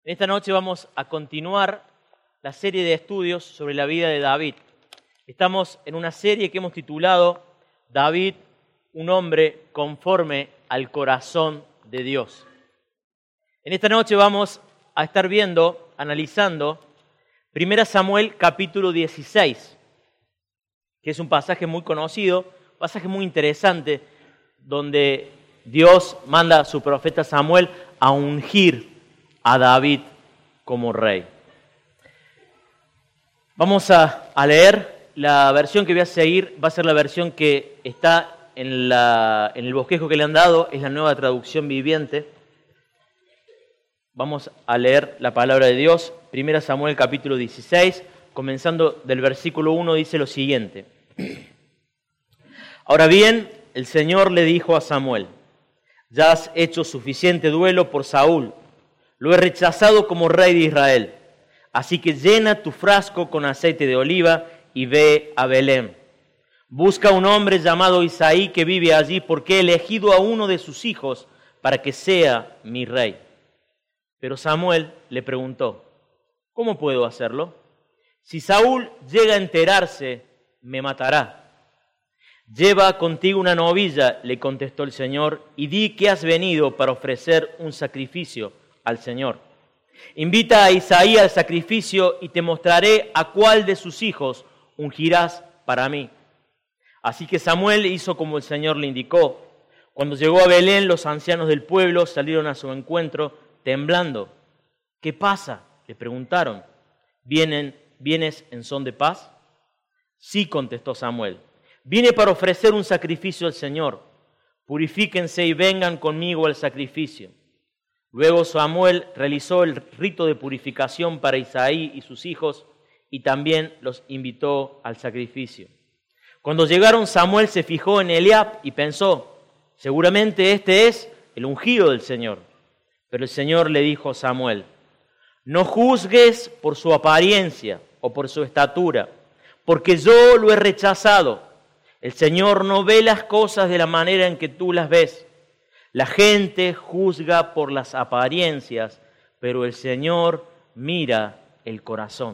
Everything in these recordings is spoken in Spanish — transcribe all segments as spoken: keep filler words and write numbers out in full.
En esta noche vamos a continuar la serie de estudios sobre la vida de David. Estamos en una serie que hemos titulado David, un hombre conforme al corazón de Dios. En esta noche vamos a estar viendo, analizando, Primera Samuel capítulo dieciséis, que es un pasaje muy conocido, pasaje muy interesante, donde Dios manda a su profeta Samuel a ungir a David como rey. Vamos a, a leer la versión que voy a seguir, va a ser la versión que está en, la, en el bosquejo que le han dado, es la Nueva Traducción Viviente. Vamos a leer la palabra de Dios, Primera Samuel capítulo dieciséis, comenzando del versículo uno, dice lo siguiente. Ahora bien, el Señor le dijo a Samuel: ya has hecho suficiente duelo por Saúl, lo he rechazado como rey de Israel. Así que llena tu frasco con aceite de oliva y ve a Belén. Busca un hombre llamado Isaí que vive allí, porque he elegido a uno de sus hijos para que sea mi rey. Pero Samuel le preguntó: ¿cómo puedo hacerlo? Si Saúl llega a enterarse, me matará. Lleva contigo una novilla, le contestó el Señor, y di que has venido para ofrecer un sacrificio al Señor. Invita a Isaí al sacrificio y te mostraré a cuál de sus hijos ungirás para mí. Así que Samuel hizo como el Señor le indicó. Cuando llegó a Belén, los ancianos del pueblo salieron a su encuentro temblando. ¿Qué pasa?, le preguntaron. ¿Vienen, ¿Vienes en son de paz? Sí, contestó Samuel. Vine para ofrecer un sacrificio al Señor. Purifíquense y vengan conmigo al sacrificio. Luego Samuel realizó el rito de purificación para Isaí y sus hijos y también los invitó al sacrificio. Cuando llegaron, Samuel se fijó en Eliab y pensó: seguramente este es el ungido del Señor. Pero el Señor le dijo a Samuel: no juzgues por su apariencia o por su estatura, porque yo lo he rechazado. El Señor no ve las cosas de la manera en que tú las ves. La gente juzga por las apariencias, pero el Señor mira el corazón.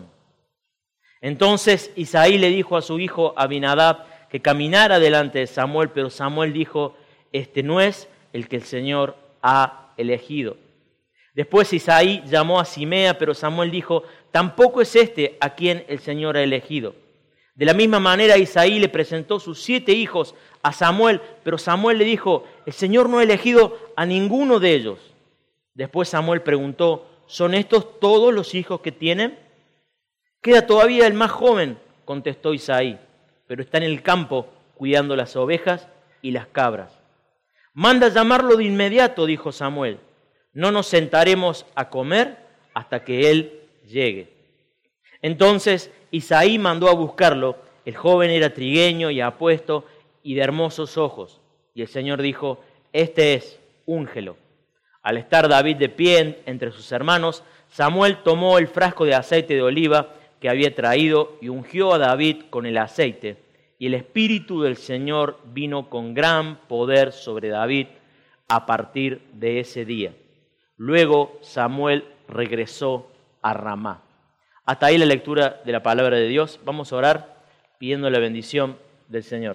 Entonces Isaí le dijo a su hijo Abinadab que caminara delante de Samuel, pero Samuel dijo: este no es el que el Señor ha elegido. Después Isaí llamó a Simea, pero Samuel dijo: tampoco es este a quien el Señor ha elegido. De la misma manera Isaí le presentó sus siete hijos a Samuel, pero Samuel le dijo: el Señor no ha elegido a ninguno de ellos. Después Samuel preguntó: ¿son estos todos los hijos que tienen? Queda todavía el más joven, contestó Isaí, pero está en el campo cuidando las ovejas y las cabras. Manda llamarlo de inmediato, dijo Samuel. No nos sentaremos a comer hasta que él llegue. Entonces Isaí mandó a buscarlo. El joven era trigueño y apuesto y de hermosos ojos. Y el Señor dijo: este es, úngelo. Al estar David de pie entre sus hermanos, Samuel tomó el frasco de aceite de oliva que había traído y ungió a David con el aceite. Y el Espíritu del Señor vino con gran poder sobre David a partir de ese día. Luego Samuel regresó a Ramá. Hasta ahí la lectura de la palabra de Dios. Vamos a orar pidiendo la bendición del Señor.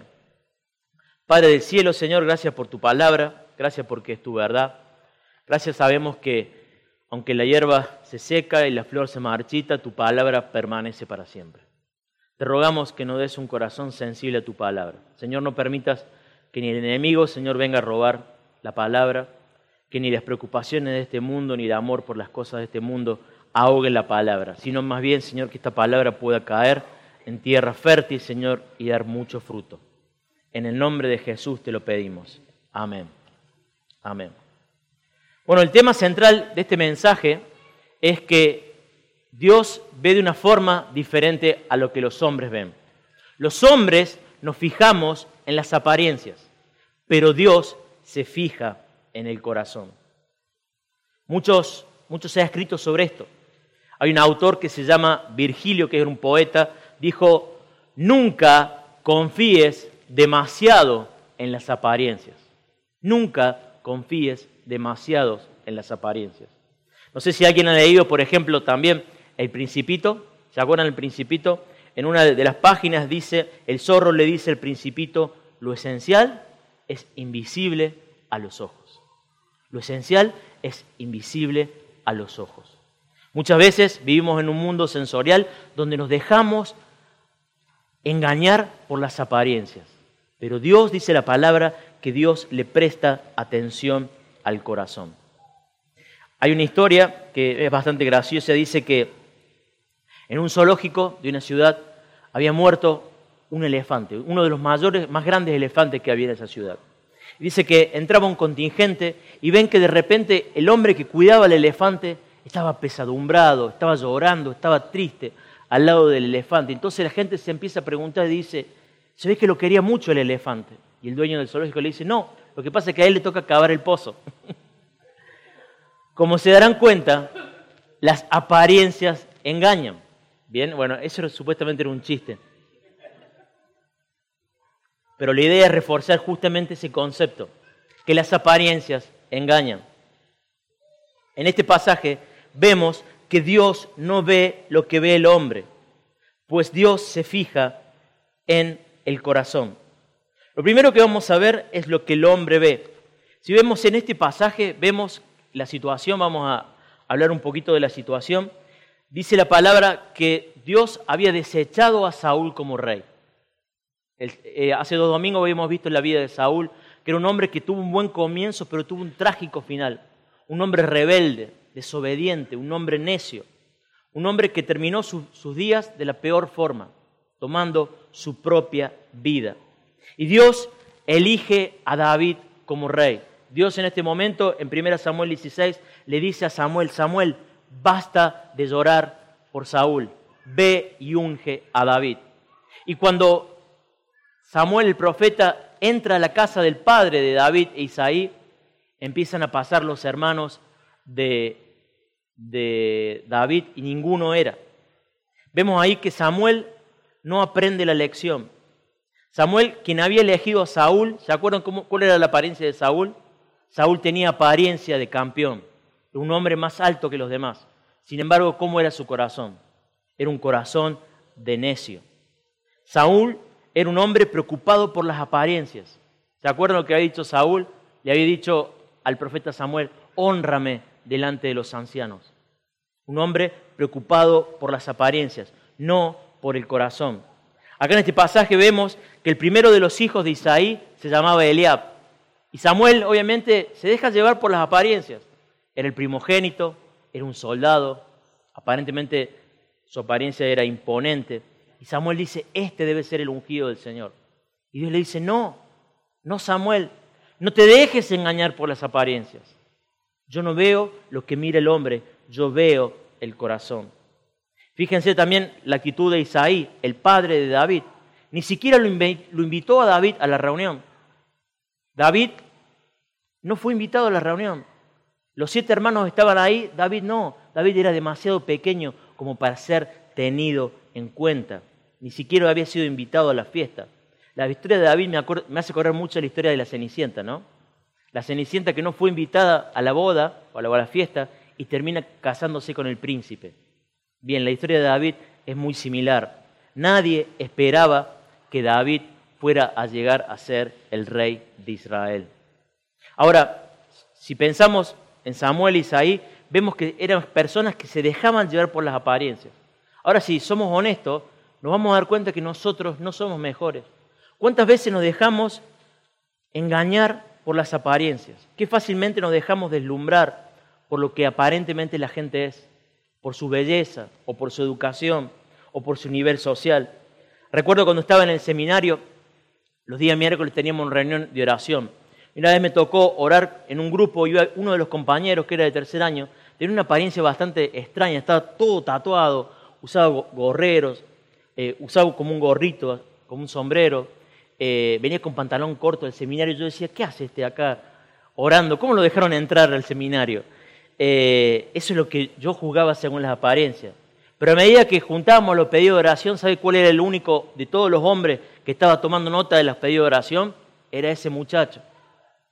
Padre del cielo, Señor, gracias por tu palabra, gracias porque es tu verdad. Gracias, sabemos que aunque la hierba se seca y la flor se marchita, tu palabra permanece para siempre. Te rogamos que nos des un corazón sensible a tu palabra. Señor, no permitas que ni el enemigo, Señor, venga a robar la palabra, que ni las preocupaciones de este mundo, ni el amor por las cosas de este mundo ahoguen la palabra, sino más bien, Señor, que esta palabra pueda caer en tierra fértil, Señor, y dar mucho fruto. En el nombre de Jesús te lo pedimos. Amén. Amén. Bueno, el tema central de este mensaje es que Dios ve de una forma diferente a lo que los hombres ven. Los hombres nos fijamos en las apariencias, pero Dios se fija en el corazón. Muchos, muchos se ha escrito sobre esto. Hay un autor que se llama Virgilio, que era un poeta, dijo: nunca confíes demasiado en las apariencias. Nunca confíes demasiado en las apariencias. No sé si alguien ha leído, por ejemplo, también El Principito. ¿Se acuerdan del Principito? En una de las páginas dice, el zorro le dice al Principito, lo esencial es invisible a los ojos. Lo esencial es invisible a los ojos. Muchas veces vivimos en un mundo sensorial donde nos dejamos engañar por las apariencias. Pero Dios, dice la palabra, que Dios le presta atención al corazón. Hay una historia que es bastante graciosa, dice que en un zoológico de una ciudad había muerto un elefante, uno de los mayores, más grandes elefantes que había en esa ciudad. Dice que entraba un contingente y ven que de repente el hombre que cuidaba al elefante estaba pesadumbrado, estaba llorando, estaba triste al lado del elefante. Entonces la gente se empieza a preguntar y dice, ¿se ve que lo quería mucho el elefante? Y el dueño del zoológico le dice, no, lo que pasa es que a él le toca cavar el pozo. Como se darán cuenta, las apariencias engañan. Bien, bueno, eso supuestamente era un chiste. Pero la idea es reforzar justamente ese concepto, que las apariencias engañan. En este pasaje vemos que Dios no ve lo que ve el hombre, pues Dios se fija en el corazón. Lo primero que vamos a ver es lo que el hombre ve. Si vemos en este pasaje, vemos la situación, vamos a hablar un poquito de la situación. Dice la palabra que Dios había desechado a Saúl como rey. El, eh, hace dos domingos habíamos visto en la vida de Saúl que era un hombre que tuvo un buen comienzo, pero tuvo un trágico final. Un hombre rebelde, desobediente, un hombre necio. Un hombre que terminó su, sus días de la peor forma, tomando su propia vida. Y Dios elige a David como rey. Dios en este momento, en primera Samuel dieciséis, le dice a Samuel, Samuel, basta de llorar por Saúl, ve y unge a David. Y cuando Samuel el profeta entra a la casa del padre de David e Isaí, empiezan a pasar los hermanos de, de David y ninguno era. Vemos ahí que Samuel no aprende la lección. Samuel, quien había elegido a Saúl, ¿se acuerdan cómo, cuál era la apariencia de Saúl? Saúl tenía apariencia de campeón, un hombre más alto que los demás. Sin embargo, ¿cómo era su corazón? Era un corazón de necio. Saúl era un hombre preocupado por las apariencias. ¿Se acuerdan lo que había dicho Saúl? Le había dicho al profeta Samuel, hónrame delante de los ancianos. Un hombre preocupado por las apariencias, no por el corazón. Acá en este pasaje vemos que el primero de los hijos de Isaí se llamaba Eliab. Y Samuel obviamente se deja llevar por las apariencias. Era el primogénito, era un soldado, aparentemente su apariencia era imponente. Y Samuel dice, este debe ser el ungido del Señor. Y Dios le dice, no, no Samuel, no te dejes engañar por las apariencias. Yo no veo lo que mira el hombre, yo veo el corazón. Fíjense también la actitud de Isaí, el padre de David. Ni siquiera lo invitó a David a la reunión. David no fue invitado a la reunión. Los siete hermanos estaban ahí, David no. David era demasiado pequeño como para ser tenido en cuenta. Ni siquiera había sido invitado a la fiesta. La historia de David me, acuerdo, me hace correr mucho la historia de la Cenicienta, ¿no? La Cenicienta que no fue invitada a la boda o a la, a la fiesta y termina casándose con el príncipe. Bien, la historia de David es muy similar. Nadie esperaba que David fuera a llegar a ser el rey de Israel. Ahora, si pensamos en Samuel y Isaí, vemos que eran personas que se dejaban llevar por las apariencias. Ahora, si somos honestos, nos vamos a dar cuenta que nosotros no somos mejores. ¿Cuántas veces nos dejamos engañar por las apariencias? Qué fácilmente nos dejamos deslumbrar por lo que aparentemente la gente es, por su belleza, o por su educación, o por su nivel social. Recuerdo cuando estaba en el seminario, los días miércoles teníamos una reunión de oración. Y una vez me tocó orar en un grupo y uno de los compañeros, que era de tercer año, tenía una apariencia bastante extraña, estaba todo tatuado, usaba gorreros, eh, usaba como un gorrito, como un sombrero, eh, venía con pantalón corto del seminario. Yo decía, ¿qué hace este acá orando? ¿Cómo lo dejaron entrar al seminario? Eh, eso es lo que yo juzgaba según las apariencias. Pero a medida que juntábamos los pedidos de oración, ¿sabe cuál era el único de todos los hombres que estaba tomando nota de los pedidos de oración? Era ese muchacho.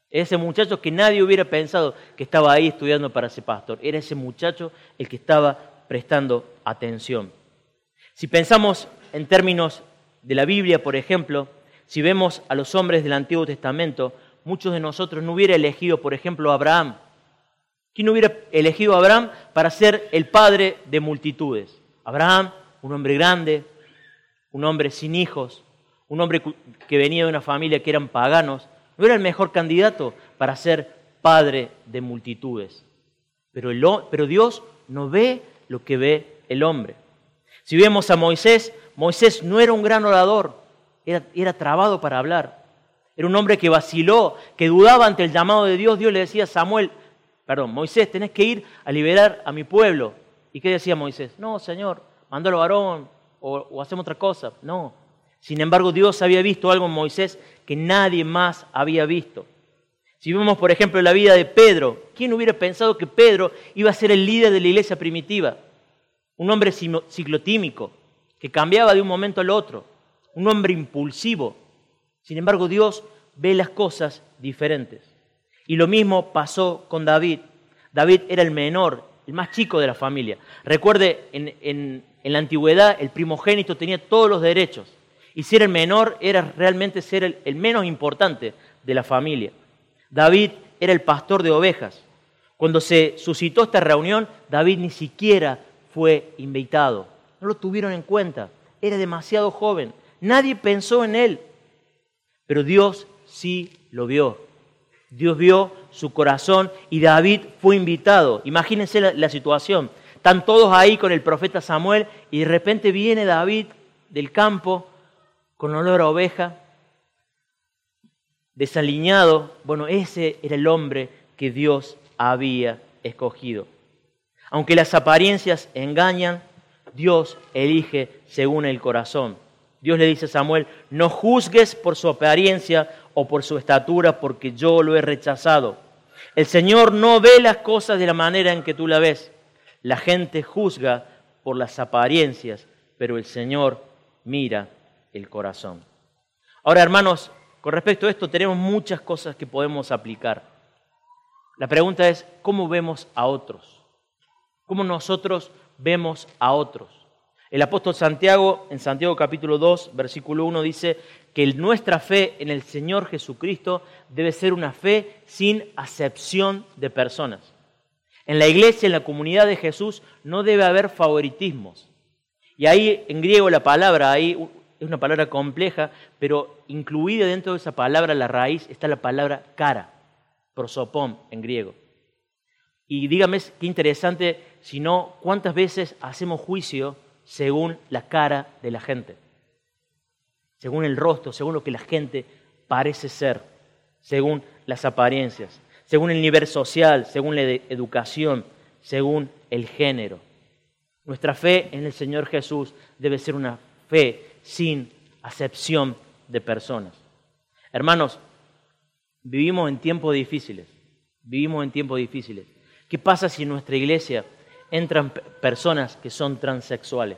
Ese muchacho que nadie hubiera pensado que estaba ahí estudiando para ser pastor. Era ese muchacho el que estaba prestando atención. Si pensamos en términos de la Biblia, por ejemplo, si vemos a los hombres del Antiguo Testamento, muchos de nosotros no hubiera elegido, por ejemplo, a Abraham. ¿Quién hubiera elegido a Abraham para ser el padre de multitudes? Abraham, un hombre grande, un hombre sin hijos, un hombre que venía de una familia que eran paganos, no era el mejor candidato para ser padre de multitudes. Pero, el, pero Dios no ve lo que ve el hombre. Si vemos a Moisés, Moisés no era un gran orador, era, era trabado para hablar. Era un hombre que vaciló, que dudaba ante el llamado de Dios. Dios le decía a Samuel, perdón, Moisés, tenés que ir a liberar a mi pueblo. ¿Y qué decía Moisés? No, Señor, mándalo varón o, o hacemos otra cosa. No. Sin embargo, Dios había visto algo en Moisés que nadie más había visto. Si vemos, por ejemplo, la vida de Pedro, ¿quién hubiera pensado que Pedro iba a ser el líder de la iglesia primitiva? Un hombre ciclotímico, que cambiaba de un momento al otro, un hombre impulsivo. Sin embargo, Dios ve las cosas diferentes. Y lo mismo pasó con David. David era el menor, el más chico de la familia. Recuerde, en, en, en la antigüedad el primogénito tenía todos los derechos. Y ser el menor era realmente ser el, el menos importante de la familia. David era el pastor de ovejas. Cuando se suscitó esta reunión, David ni siquiera fue invitado. No lo tuvieron en cuenta. Era demasiado joven. Nadie pensó en él. Pero Dios sí lo vio. Dios vio su corazón y David fue invitado. Imagínense la, la situación. Están todos ahí con el profeta Samuel y de repente viene David del campo con olor a oveja, desaliñado. Bueno, ese era el hombre que Dios había escogido. Aunque las apariencias engañan, Dios elige según el corazón. Dios le dice a Samuel, no juzgues por su apariencia o por su estatura, porque yo lo he rechazado. El Señor no ve las cosas de la manera en que tú la ves. La gente juzga por las apariencias, pero el Señor mira el corazón. Ahora, hermanos, con respecto a esto tenemos muchas cosas que podemos aplicar. La pregunta es, ¿cómo vemos a otros? ¿Cómo nosotros vemos a otros? El apóstol Santiago, en Santiago capítulo dos, versículo uno, dice que nuestra fe en el Señor Jesucristo debe ser una fe sin acepción de personas. En la iglesia, en la comunidad de Jesús, no debe haber favoritismos. Y ahí, en griego, la palabra ahí es una palabra compleja, pero incluida dentro de esa palabra, la raíz, está la palabra cara, prosopón en griego. Y dígame qué interesante, si no, ¿cuántas veces hacemos juicio según la cara de la gente? Según el rostro, según lo que la gente parece ser, según las apariencias, según el nivel social, según la educación, según el género. Nuestra fe en el Señor Jesús debe ser una fe sin acepción de personas. Hermanos, vivimos en tiempos difíciles, vivimos en tiempos difíciles. ¿Qué pasa si en nuestra iglesia entran personas que son transexuales?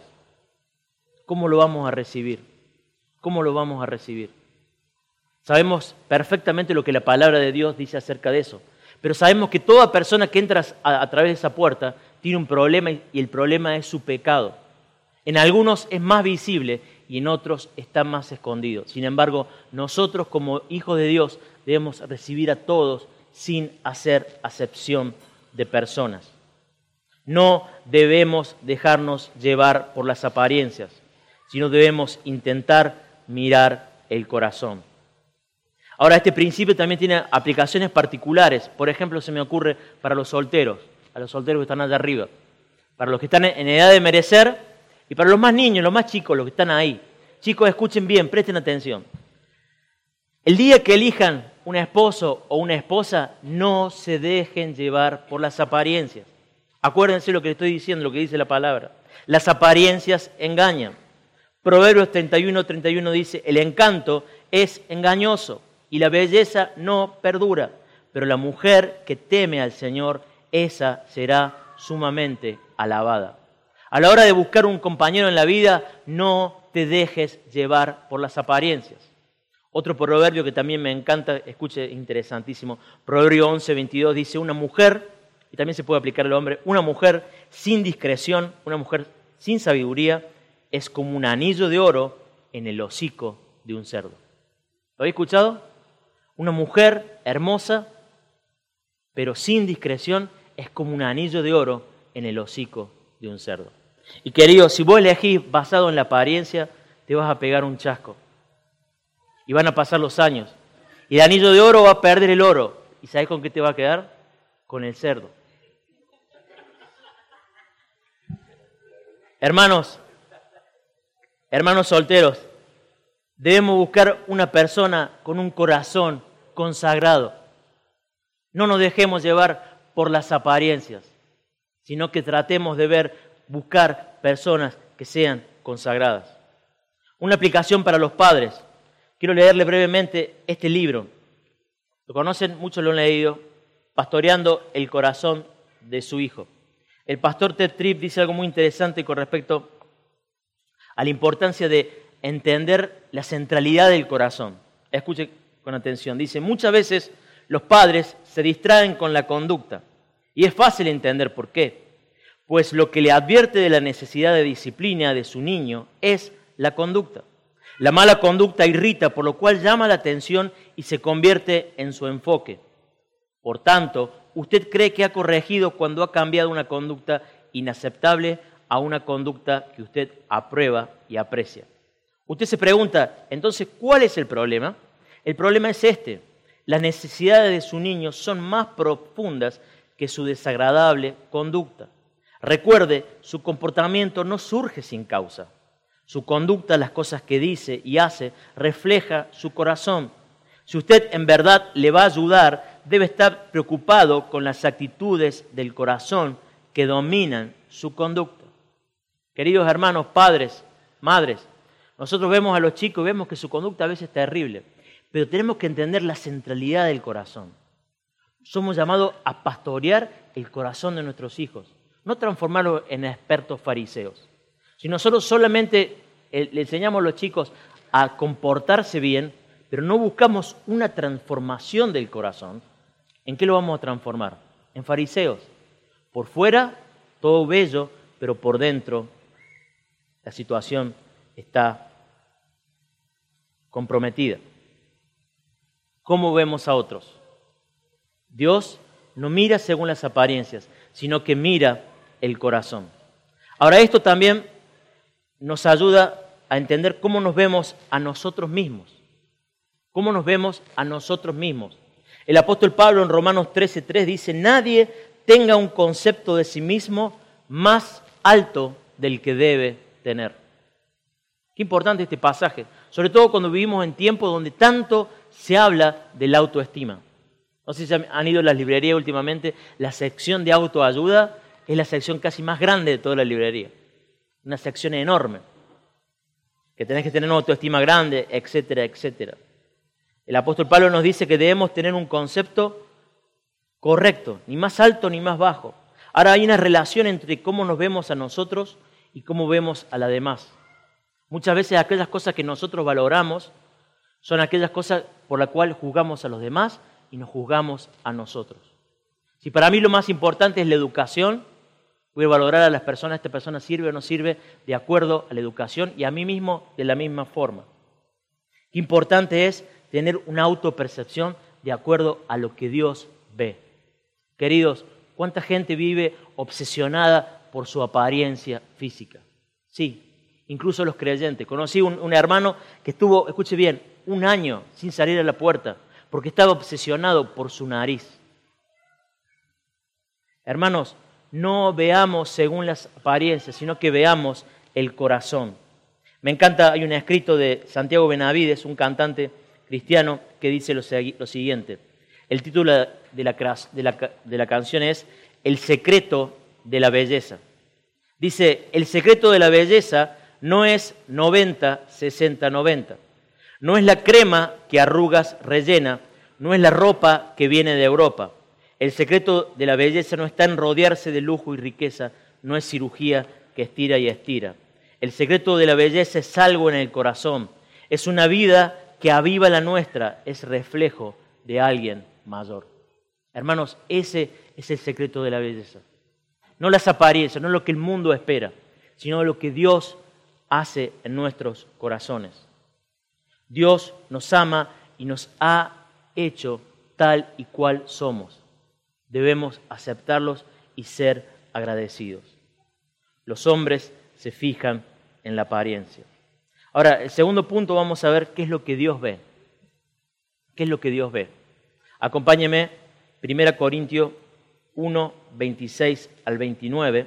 ¿Cómo lo vamos a recibir? ¿Cómo lo vamos a recibir? Sabemos perfectamente lo que la palabra de Dios dice acerca de eso, pero sabemos que toda persona que entra a, a través de esa puerta tiene un problema y el problema es su pecado. En algunos es más visible y en otros está más escondido. Sin embargo, nosotros como hijos de Dios debemos recibir a todos sin hacer acepción de personas. No debemos dejarnos llevar por las apariencias, sino debemos intentar mirar el corazón. Ahora, este principio también tiene aplicaciones particulares. Por ejemplo, se me ocurre para los solteros, a los solteros que están allá arriba, para los que están en edad de merecer y para los más niños, los más chicos, los que están ahí. Chicos, escuchen bien, presten atención. El día que elijan un esposo o una esposa, no se dejen llevar por las apariencias. Acuérdense lo que les estoy diciendo, lo que dice la palabra. Las apariencias engañan. Proverbios treinta y uno, treinta y uno dice, el encanto es engañoso y la belleza no perdura, pero la mujer que teme al Señor, esa será sumamente alabada. A la hora de buscar un compañero en la vida, no te dejes llevar por las apariencias. Otro proverbio que también me encanta, escuche, interesantísimo. Proverbio once, veintidós dice, una mujer, y también se puede aplicar al hombre, una mujer sin discreción, una mujer sin sabiduría, es como un anillo de oro en el hocico de un cerdo. ¿Lo habéis escuchado? Una mujer hermosa, pero sin discreción, es como un anillo de oro en el hocico de un cerdo. Y queridos, si vos elegís basado en la apariencia, te vas a pegar un chasco. Y van a pasar los años. Y el anillo de oro va a perder el oro. ¿Y sabés con qué te va a quedar? Con el cerdo. Hermanos, hermanos solteros, debemos buscar una persona con un corazón consagrado. No nos dejemos llevar por las apariencias, sino que tratemos de ver, buscar personas que sean consagradas. Una aplicación para los padres. Quiero leerle brevemente este libro. Lo conocen, muchos lo han leído, Pastoreando el corazón de su hijo. El pastor Ted Tripp dice algo muy interesante con respecto a la importancia de entender la centralidad del corazón. Escuche con atención. Dice, muchas veces los padres se distraen con la conducta. Y es fácil entender por qué. Pues lo que le advierte de la necesidad de disciplina de su niño es la conducta. La mala conducta irrita, por lo cual llama la atención y se convierte en su enfoque. Por tanto, usted cree que ha corregido cuando ha cambiado una conducta inaceptable a una conducta que usted aprueba y aprecia. Usted se pregunta, entonces, ¿cuál es el problema? El problema es este. Las necesidades de su niño son más profundas que su desagradable conducta. Recuerde, su comportamiento no surge sin causa. Su conducta, las cosas que dice y hace, refleja su corazón. Si usted en verdad le va a ayudar, debe estar preocupado con las actitudes del corazón que dominan su conducta. Queridos hermanos, padres, madres, nosotros vemos a los chicos y vemos que su conducta a veces es terrible, pero tenemos que entender la centralidad del corazón. Somos llamados a pastorear el corazón de nuestros hijos, no transformarlos en expertos fariseos. Si nosotros solamente le enseñamos a los chicos a comportarse bien, pero no buscamos una transformación del corazón, ¿en qué lo vamos a transformar? En fariseos. Por fuera, todo bello, pero por dentro la situación está comprometida. ¿Cómo vemos a otros? Dios no mira según las apariencias, sino que mira el corazón. Ahora, esto también nos ayuda a entender cómo nos vemos a nosotros mismos. ¿Cómo nos vemos a nosotros mismos? El apóstol Pablo en Romanos trece tres dice, nadie tenga un concepto de sí mismo más alto del que debe tener. Qué importante este pasaje, sobre todo cuando vivimos en tiempos donde tanto se habla de la autoestima. No sé si han ido a las librerías últimamente, la sección de autoayuda es la sección casi más grande de toda la librería. Una sección enorme, que tenés que tener una autoestima grande, etcétera, etcétera. El apóstol Pablo nos dice que debemos tener un concepto correcto, ni más alto ni más bajo. Ahora hay una relación entre cómo nos vemos a nosotros y cómo vemos a las demás. Muchas veces aquellas cosas que nosotros valoramos son aquellas cosas por las cuales juzgamos a los demás y nos juzgamos a nosotros. Si para mí lo más importante es la educación, voy a valorar a las personas, esta persona sirve o no sirve de acuerdo a la educación y a mí mismo de la misma forma. Qué importante es tener una autopercepción de acuerdo a lo que Dios ve. Queridos, ¿cuánta gente vive obsesionada por su apariencia física? Sí, incluso los creyentes. Conocí un, un hermano que estuvo, escuche bien, un año sin salir a la puerta porque estaba obsesionado por su nariz. Hermanos, no veamos según las apariencias, sino que veamos el corazón. Me encanta, hay un escrito de Santiago Benavides, un cantante cristiano, que dice lo, lo siguiente. El título de la, de, la, de la canción es El secreto de la belleza. Dice, el secreto de la belleza no es noventa, sesenta, noventa. No es la crema que arrugas rellena, no es la ropa que viene de Europa. El secreto de la belleza no está en rodearse de lujo y riqueza, no es cirugía que estira y estira. El secreto de la belleza es algo en el corazón, es una vida que aviva la nuestra es reflejo de alguien mayor. Hermanos, ese es el secreto de la belleza. No las apariencias, no lo que el mundo espera, sino lo que Dios hace en nuestros corazones. Dios nos ama y nos ha hecho tal y cual somos. Debemos aceptarlos y ser agradecidos. Los hombres se fijan en la apariencia. Ahora, el segundo punto, vamos a ver qué es lo que Dios ve. ¿Qué es lo que Dios ve? Acompáñeme, primera Corintios uno, veintiséis al veintinueve.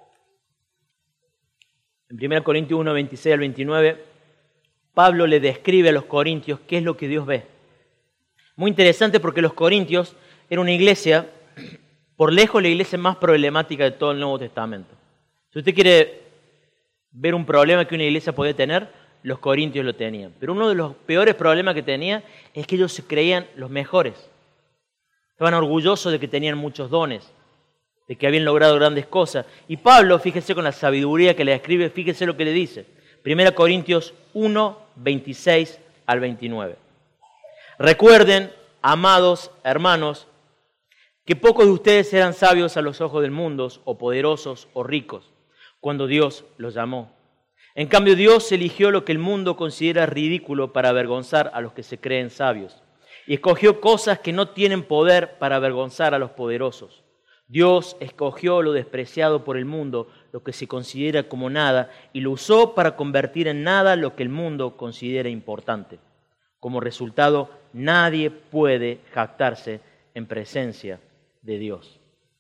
En primera Corintios uno, veintiséis al veintinueve, Pablo le describe a los corintios qué es lo que Dios ve. Muy interesante porque los corintios era una iglesia, por lejos la iglesia más problemática de todo el Nuevo Testamento. Si usted quiere ver un problema que una iglesia podía tener, los corintios lo tenían. Pero uno de los peores problemas que tenía es que ellos se creían los mejores. Estaban orgullosos de que tenían muchos dones, de que habían logrado grandes cosas. Y Pablo, fíjese con la sabiduría que le escribe, fíjese lo que le dice. primera Corintios uno, veintiséis al veintinueve. Recuerden, amados hermanos, que pocos de ustedes eran sabios a los ojos del mundo, o poderosos o ricos, cuando Dios los llamó. En cambio, Dios eligió lo que el mundo considera ridículo para avergonzar a los que se creen sabios, y escogió cosas que no tienen poder para avergonzar a los poderosos. Dios escogió lo despreciado por el mundo, lo que se considera como nada, y lo usó para convertir en nada lo que el mundo considera importante. Como resultado, nadie puede jactarse en presencia de Dios.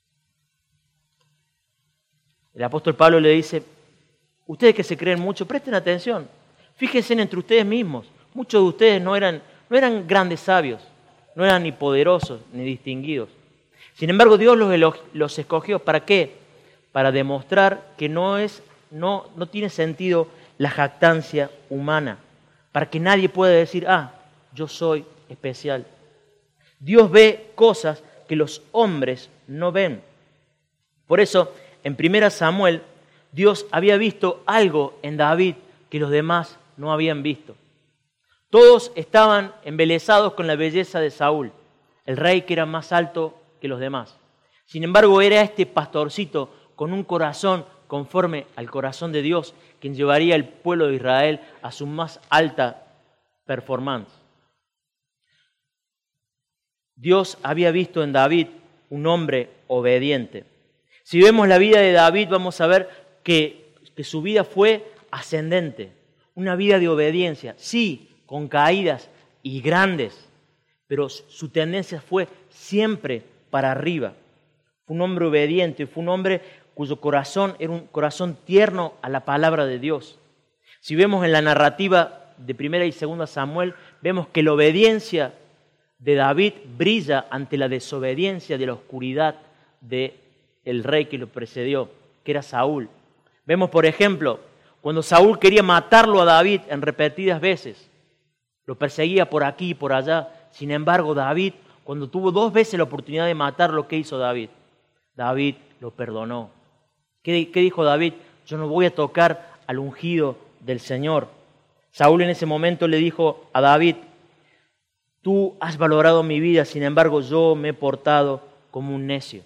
El apóstol Pablo le dice: ustedes que se creen mucho, presten atención, fíjense entre ustedes mismos. Muchos de ustedes no eran, no eran grandes sabios, no eran ni poderosos ni distinguidos. Sin embargo, Dios los, los escogió. ¿Para qué? Para demostrar que no, es, no, no tiene sentido la jactancia humana, para que nadie pueda decir: ah, yo soy especial. Dios ve cosas que los hombres no ven. Por eso, en primera Samuel, Dios había visto algo en David que los demás no habían visto. Todos estaban embelesados con la belleza de Saúl, el rey que era más alto que los demás. Sin embargo, era este pastorcito con un corazón conforme al corazón de Dios quien llevaría al pueblo de Israel a su más alta performance. Dios había visto en David un hombre obediente. Si vemos la vida de David, vamos a ver que, que su vida fue ascendente, una vida de obediencia, sí, con caídas y grandes, pero su tendencia fue siempre para arriba. Fue un hombre obediente, fue un hombre cuyo corazón era un corazón tierno a la palabra de Dios. Si vemos en la narrativa de primera y segunda Samuel, vemos que la obediencia de David brilla ante la desobediencia de la oscuridad del rey que lo precedió, que era Saúl. Vemos, por ejemplo, cuando Saúl quería matarlo a David en repetidas veces, lo perseguía por aquí y por allá. Sin embargo, David, cuando tuvo dos veces la oportunidad de matarlo, ¿qué hizo David? David lo perdonó. ¿Qué, qué dijo David? Yo no voy a tocar al ungido del Señor. Saúl en ese momento le dijo a David: tú has valorado mi vida, sin embargo yo me he portado como un necio.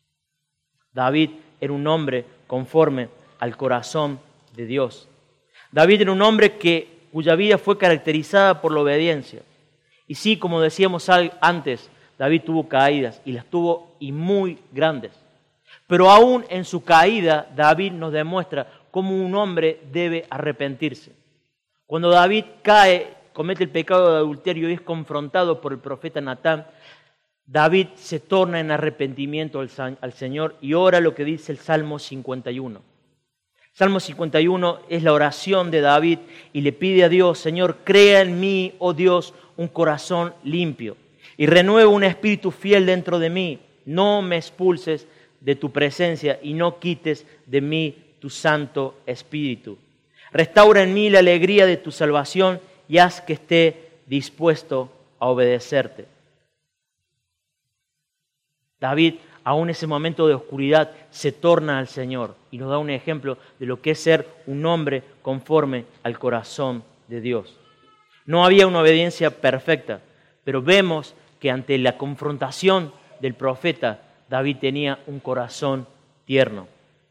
David era un hombre conforme al corazón de Dios. David era un hombre que, cuya vida fue caracterizada por la obediencia. Y sí, como decíamos antes, David tuvo caídas y las tuvo y muy grandes. Pero aún en su caída, David nos demuestra cómo un hombre debe arrepentirse. Cuando David cae, comete el pecado de adulterio y es confrontado por el profeta Natán, David se torna en arrepentimiento al, al Señor y ora lo que dice el Salmo cincuenta y uno. Salmo cincuenta y uno es la oración de David y le pide a Dios: Señor, crea en mí, oh Dios, un corazón limpio y renueva un espíritu fiel dentro de mí. No me expulses de tu presencia y no quites de mí tu santo espíritu. Restaura en mí la alegría de tu salvación y haz que esté dispuesto a obedecerte. David, aún en ese momento de oscuridad, se torna al Señor y nos da un ejemplo de lo que es ser un hombre conforme al corazón de Dios. No había una obediencia perfecta, pero vemos que ante la confrontación del profeta, David tenía un corazón tierno.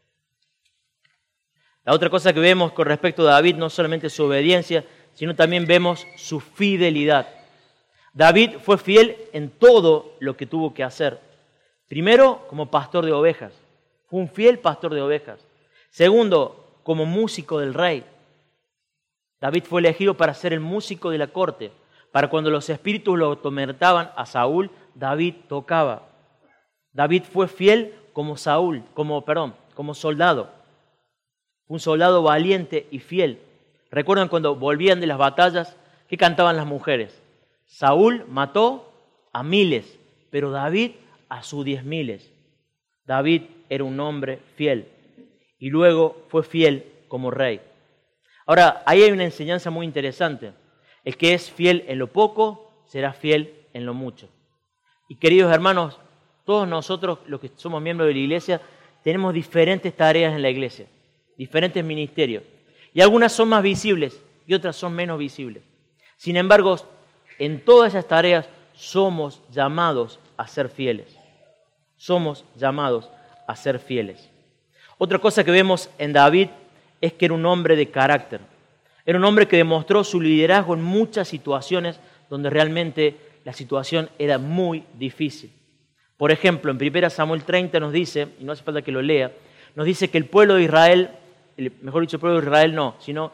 La otra cosa que vemos con respecto a David no solamente su obediencia, sino también vemos su fidelidad. David fue fiel en todo lo que tuvo que hacer. Primero, como pastor de ovejas. Fue un fiel pastor de ovejas. Segundo, como músico del rey. David fue elegido para ser el músico de la corte. Para cuando los espíritus lo atormentaban a Saúl, David tocaba. David fue fiel como Saúl, como, perdón, como soldado. Un soldado valiente y fiel. ¿Recuerdan cuando volvían de las batallas? ¿Qué cantaban las mujeres? Saúl mató a miles, pero David a sus diez miles. David era un hombre fiel y luego fue fiel como rey. Ahora, ahí hay una enseñanza muy interesante. El que es fiel en lo poco, será fiel en lo mucho. Y queridos hermanos, todos nosotros, los que somos miembros de la iglesia, tenemos diferentes tareas en la iglesia, diferentes ministerios. Y algunas son más visibles y otras son menos visibles. Sin embargo, en todas esas tareas somos llamados a ser fieles. Somos llamados a ser fieles. Otra cosa que vemos en David es que era un hombre de carácter. Era un hombre que demostró su liderazgo en muchas situaciones donde realmente la situación era muy difícil. Por ejemplo, en primera Samuel treinta nos dice, y no hace falta que lo lea, nos dice que el pueblo de Israel, mejor dicho, el pueblo de Israel no, sino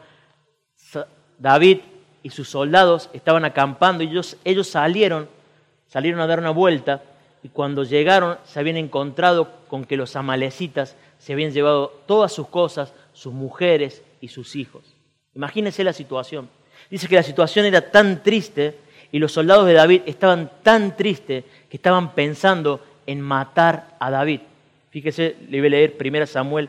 David y sus soldados estaban acampando y ellos, ellos salieron, salieron a dar una vuelta y cuando llegaron se habían encontrado con que los amalecitas se habían llevado todas sus cosas, sus mujeres y sus hijos. Imagínense la situación. Dice que la situación era tan triste y los soldados de David estaban tan tristes que estaban pensando en matar a David. Fíjese, le voy a leer primera Samuel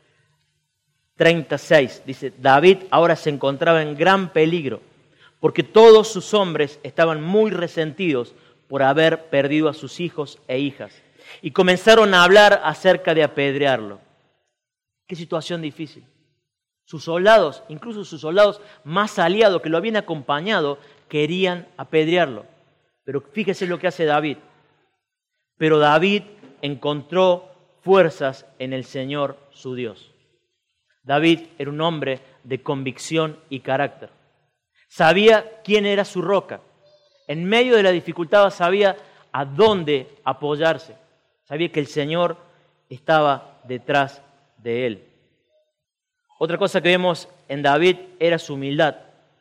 treinta y seis. Dice, David ahora se encontraba en gran peligro porque todos sus hombres estaban muy resentidos por haber perdido a sus hijos e hijas y comenzaron a hablar acerca de apedrearlo. Qué situación difícil. Sus soldados, incluso sus soldados más aliados que lo habían acompañado, querían apedrearlo. Pero fíjese lo que hace David. Pero David encontró fuerzas en el Señor su Dios. David era un hombre de convicción y carácter. Sabía quién era su roca. En medio de la dificultad sabía a dónde apoyarse. Sabía que el Señor estaba detrás de él. Otra cosa que vemos en David era su humildad.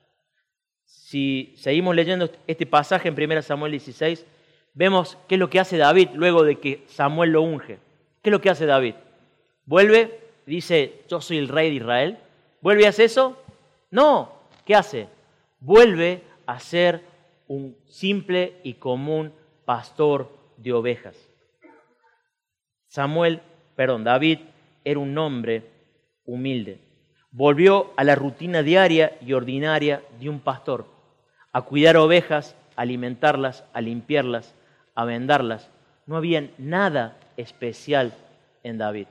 Si seguimos leyendo este pasaje en primera Samuel dieciséis, vemos qué es lo que hace David luego de que Samuel lo unge. ¿Qué es lo que hace David? Vuelve, dice, yo soy el rey de Israel. ¿Vuelve y hace eso? No. ¿Qué hace? Vuelve a ser un simple y común pastor de ovejas. Samuel, perdón, David era un hombre humilde. Volvió a la rutina diaria y ordinaria de un pastor, a cuidar ovejas, a alimentarlas, a limpiarlas, a vendarlas. No había nada especial en David.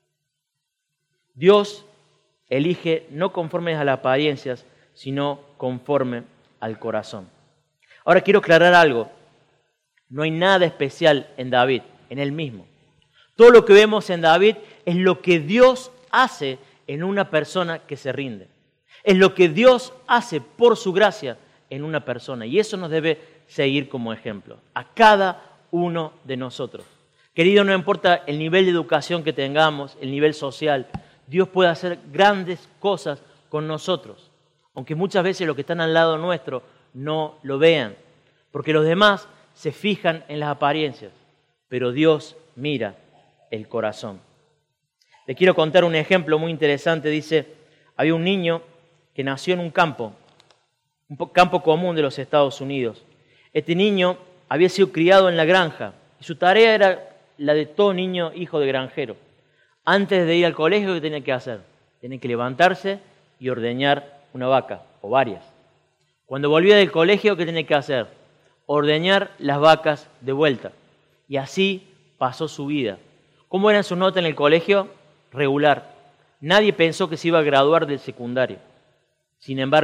Dios elige no conforme a las apariencias, sino conforme al corazón. Ahora quiero aclarar algo. No hay nada especial en David, en él mismo. Todo lo que vemos en David es lo que Dios hace en una persona que se rinde. Es lo que Dios hace por su gracia en una persona. Y eso nos debe seguir como ejemplo. A cada uno de nosotros. Querido, no importa el nivel de educación que tengamos, el nivel social, Dios puede hacer grandes cosas con nosotros. Aunque muchas veces los que están al lado nuestro no lo vean. Porque los demás se fijan en las apariencias. Pero Dios mira el corazón. Le quiero contar un ejemplo muy interesante. Dice, había un niño que nació en un campo, un campo común de los Estados Unidos. Este niño había sido criado en la granja y su tarea era la de todo niño hijo de granjero. Antes de ir al colegio, ¿qué tenía que hacer? Tenía que levantarse y ordeñar una vaca o varias. Cuando volvía del colegio, ¿qué tenía que hacer? Ordeñar las vacas de vuelta. Y así pasó su vida. ¿Cómo eran sus notas en el colegio? Regular. Nadie pensó que se iba a graduar del secundario. Sin embargo,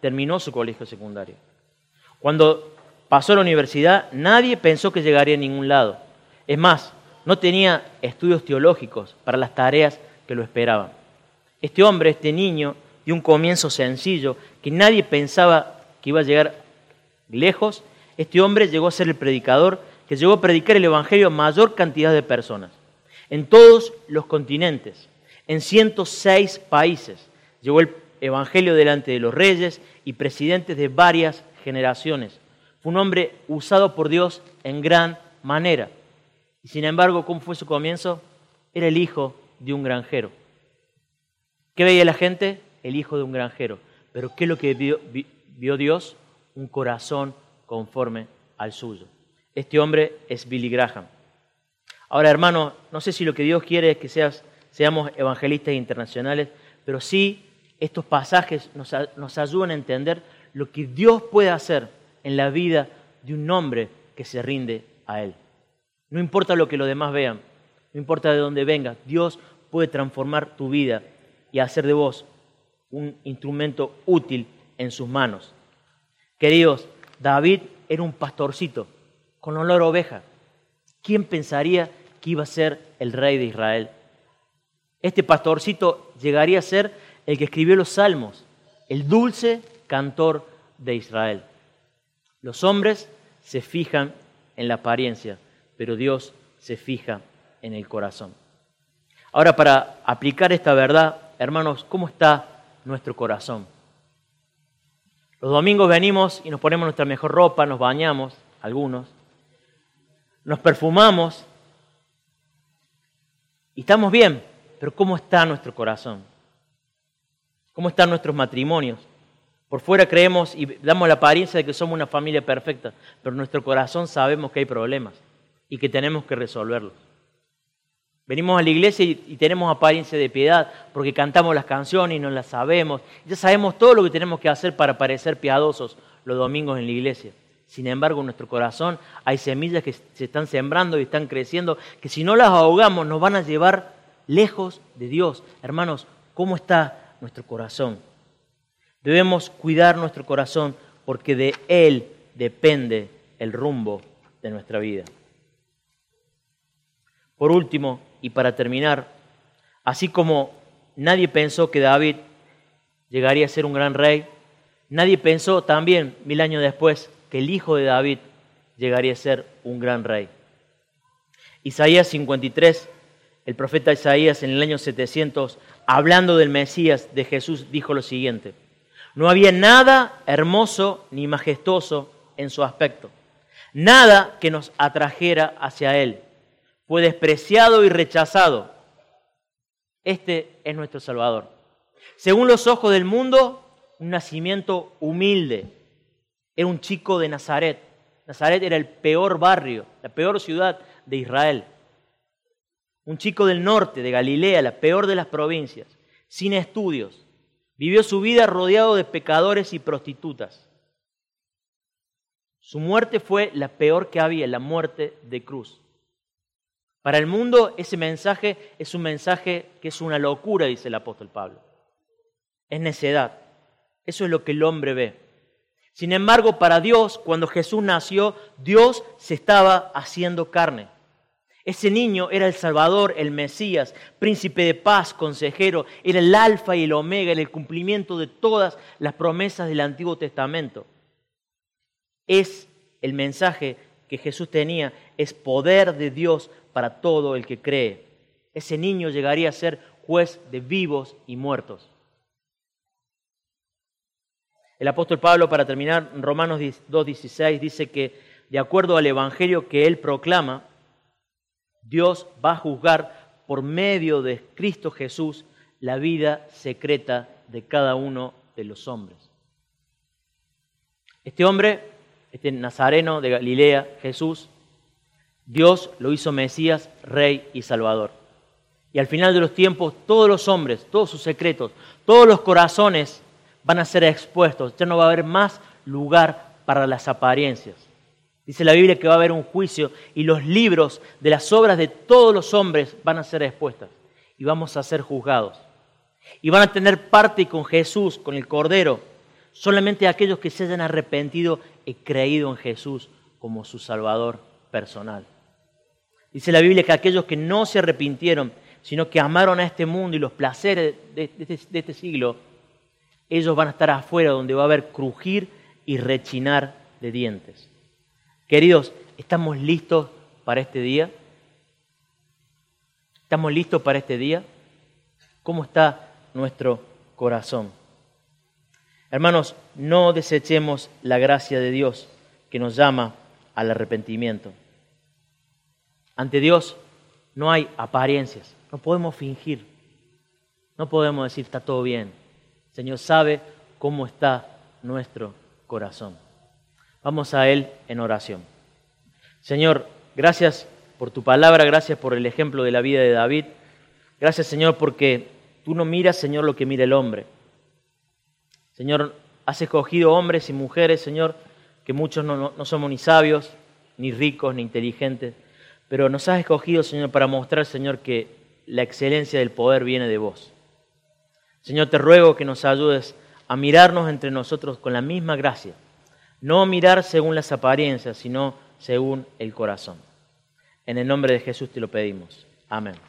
terminó su colegio secundario. Cuando pasó a la universidad, nadie pensó que llegaría a ningún lado. Es más, no tenía estudios teológicos para las tareas que lo esperaban. Este hombre, este niño, dio un comienzo sencillo, que nadie pensaba que iba a llegar lejos. Este hombre llegó a ser el predicador, que llegó a predicar el Evangelio a mayor cantidad de personas, en todos los continentes, en ciento seis países. Llevó el Evangelio delante de los reyes y presidentes de varias generaciones. Fue un hombre usado por Dios en gran manera. Y sin embargo, ¿cómo fue su comienzo? Era el hijo de un granjero. ¿Qué veía la gente? El hijo de un granjero. Pero ¿qué es lo que vio, vio Dios? Un corazón conforme al suyo. Este hombre es Billy Graham. Ahora, hermano, no sé si lo que Dios quiere es que seas, seamos evangelistas internacionales, pero sí estos pasajes nos, nos ayudan a entender lo que Dios puede hacer en la vida de un hombre que se rinde a Él. No importa lo que los demás vean, no importa de dónde vengas, Dios puede transformar tu vida y hacer de vos un instrumento útil en sus manos. Queridos, David era un pastorcito con olor a oveja. ¿Quién pensaría que iba a ser el rey de Israel? Este pastorcito llegaría a ser el que escribió los salmos, el dulce cantor de Israel. Los hombres se fijan en la apariencia, pero Dios se fija en el corazón. Ahora, para aplicar esta verdad, hermanos, ¿cómo está nuestro corazón? Los domingos venimos y nos ponemos nuestra mejor ropa, nos bañamos, algunos, nos perfumamos y estamos bien, pero ¿cómo está nuestro corazón? ¿Cómo están nuestros matrimonios? Por fuera creemos y damos la apariencia de que somos una familia perfecta, pero en nuestro corazón sabemos que hay problemas y que tenemos que resolverlos. Venimos a la iglesia y, y tenemos apariencia de piedad porque cantamos las canciones y no las sabemos. Ya sabemos todo lo que tenemos que hacer para parecer piadosos los domingos en la iglesia. Sin embargo, en nuestro corazón hay semillas que se están sembrando y están creciendo, que si no las ahogamos nos van a llevar lejos de Dios. Hermanos, ¿cómo está nuestro corazón? Debemos cuidar nuestro corazón porque de él depende el rumbo de nuestra vida. Por último, y para terminar, así como nadie pensó que David llegaría a ser un gran rey, nadie pensó también, mil años después, que el hijo de David llegaría a ser un gran rey. Isaías cincuenta y tres, el profeta Isaías en el año setecientos, hablando del Mesías, de Jesús, dijo lo siguiente: no había nada hermoso ni majestuoso en su aspecto, nada que nos atrajera hacia él. Fue despreciado y rechazado. Este es nuestro Salvador. Según los ojos del mundo, un nacimiento humilde. Era un chico de Nazaret. Nazaret era el peor barrio, la peor ciudad de Israel. Un chico del norte, de Galilea, la peor de las provincias, sin estudios. Vivió su vida rodeado de pecadores y prostitutas. Su muerte fue la peor que había, la muerte de cruz. Para el mundo ese mensaje es un mensaje que es una locura, dice el apóstol Pablo. Es necedad. Eso es lo que el hombre ve. Sin embargo, para Dios, cuando Jesús nació, Dios se estaba haciendo carne. Ese niño era el Salvador, el Mesías, príncipe de paz, consejero, era el alfa y el omega, era el cumplimiento de todas las promesas del Antiguo Testamento. Es el mensaje que Jesús tenía, es poder de Dios para todo el que cree. Ese niño llegaría a ser juez de vivos y muertos. El apóstol Pablo, para terminar, en Romanos dos dieciséis, dice que de acuerdo al evangelio que él proclama, Dios va a juzgar por medio de Cristo Jesús la vida secreta de cada uno de los hombres. Este hombre, este nazareno de Galilea, Jesús, Dios lo hizo Mesías, Rey y Salvador. Y al final de los tiempos, todos los hombres, todos sus secretos, todos los corazones van a ser expuestos. Ya no va a haber más lugar para las apariencias. Dice la Biblia que va a haber un juicio y los libros de las obras de todos los hombres van a ser expuestas. Y vamos a ser juzgados. Y van a tener parte con Jesús, con el Cordero, Solamente aquellos que se hayan arrepentido y creído en Jesús como su Salvador personal. Dice la Biblia que aquellos que no se arrepintieron, sino que amaron a este mundo y los placeres de, de, de, de este siglo, ellos van a estar afuera donde va a haber crujir y rechinar de dientes. Queridos, ¿estamos listos para este día? ¿Estamos listos para este día? ¿Cómo está nuestro corazón? Hermanos, no desechemos la gracia de Dios que nos llama al arrepentimiento. Ante Dios no hay apariencias, no podemos fingir, no podemos decir está todo bien. El Señor sabe cómo está nuestro corazón. Vamos a Él en oración. Señor, gracias por tu palabra, gracias por el ejemplo de la vida de David. Gracias, Señor, porque tú no miras, Señor, lo que mira el hombre. Señor, has escogido hombres y mujeres, Señor, que muchos no, no, no somos ni sabios, ni ricos, ni inteligentes, pero nos has escogido, Señor, para mostrar, Señor, que la excelencia del poder viene de vos. Señor, te ruego que nos ayudes a mirarnos entre nosotros con la misma gracia. No mirar según las apariencias, sino según el corazón. En el nombre de Jesús te lo pedimos. Amén.